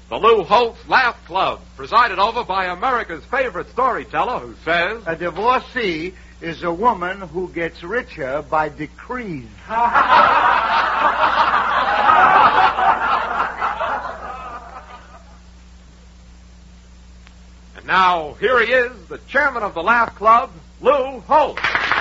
The Lou Holtz Laugh Club, presided over by America's favorite storyteller who says, a divorcee is a woman who gets richer by decrees. And now, here he is, the chairman of the Laugh Club, Lou Holtz.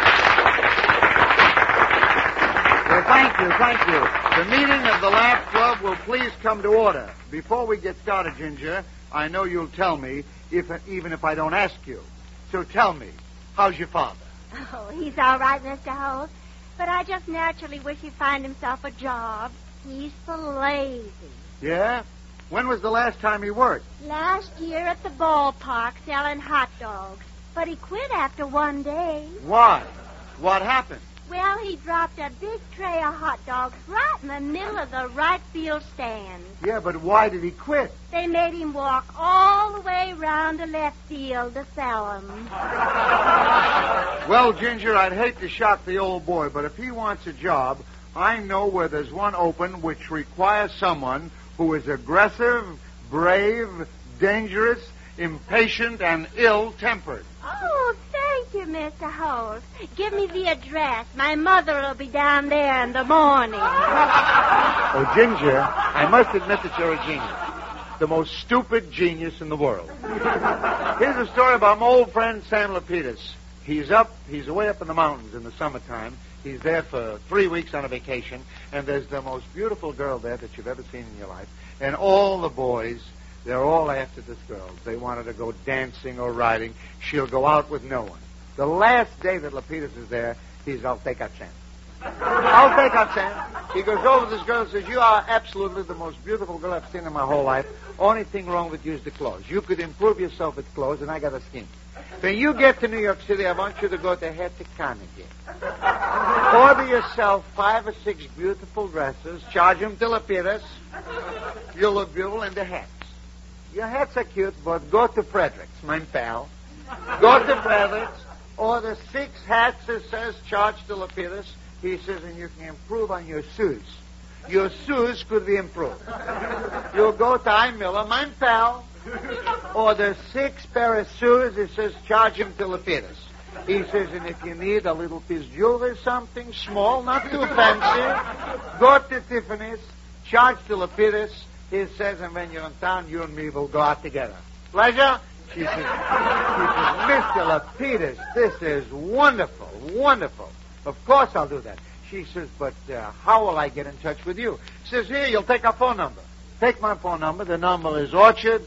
Well, thank you. The meeting of the Laugh Club will please come to order. Before we get started, Ginger, I know you'll tell me, even if I don't ask you. So tell me, how's your father? Oh, he's all right, Mr. Holt. But I just naturally wish he'd find himself a job. He's so lazy. Yeah? When was the last time he worked? Last year at the ballpark selling hot dogs. But he quit after one day. Why? What happened? Well, he dropped a big tray of hot dogs right in the middle of the right field stand. Yeah, but why did he quit? They made him walk all the way round to left field to sell them. Well, Ginger, I'd hate to shock the old boy, but if he wants a job, I know where there's one open which requires someone who is aggressive, brave, dangerous, impatient, and ill-tempered. Oh, thank you, Mr. Holt. Give me the address. My mother will be down there in the morning. Oh, Ginger, I must admit that you're a genius. The most stupid genius in the world. Here's a story about my old friend Sam Lapidus. He's away up in the mountains in the summertime. He's there for 3 weeks on a vacation, and there's the most beautiful girl there that you've ever seen in your life. And all the boys, they're all after this girl. They want her to go dancing or riding. She'll go out with no one. The last day that Lapidus is there, I'll take our chance. I'll take our chance. He goes over to this girl and says, you are absolutely the most beautiful girl I've seen in my whole life. Only thing wrong with you is the clothes. You could improve yourself with clothes, and I got a scheme. When you get to New York City, I want you to go to Hetty Carnegie. Order yourself 5 or 6 beautiful dresses. Charge them to Lapidus. You'll look beautiful in the hats. Your hats are cute, but go to Frederick's, my pal. Go to Frederick's. Order 6 hats, it says, charge to Lapidus. He says, and you can improve on your shoes. Your shoes could be improved. You'll go to I. Miller, my pal. Order 6 pair of shoes. It says, charge him to Lapidus. He says, and if you need a little piece of jewelry, something small, not too fancy, go to Tiffany's, charge to Lapidus. He says, and when you're in town, you and me will go out together. Pleasure? She says, Mr. Lapidus, this is wonderful, wonderful. Of course I'll do that. She says, but how will I get in touch with you? She says, here, you'll take our phone number. Take my phone number. The number is Orchard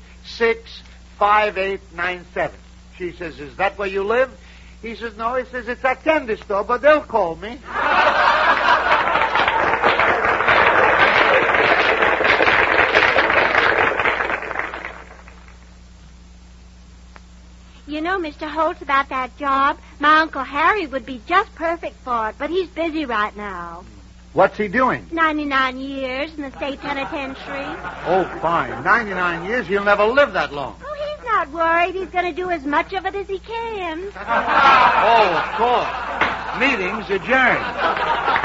65897. She says, is that where you live? He says, no. He says, it's a candy store, but they'll call me. You know, Mr. Holt, about that job, my Uncle Harry would be just perfect for it, but he's busy right now. What's he doing? 99 years in the state penitentiary. Oh, fine. 99 years? He'll never live that long. Oh, he's not worried. He's going to do as much of it as he can. Oh, of course. Meeting's adjourned.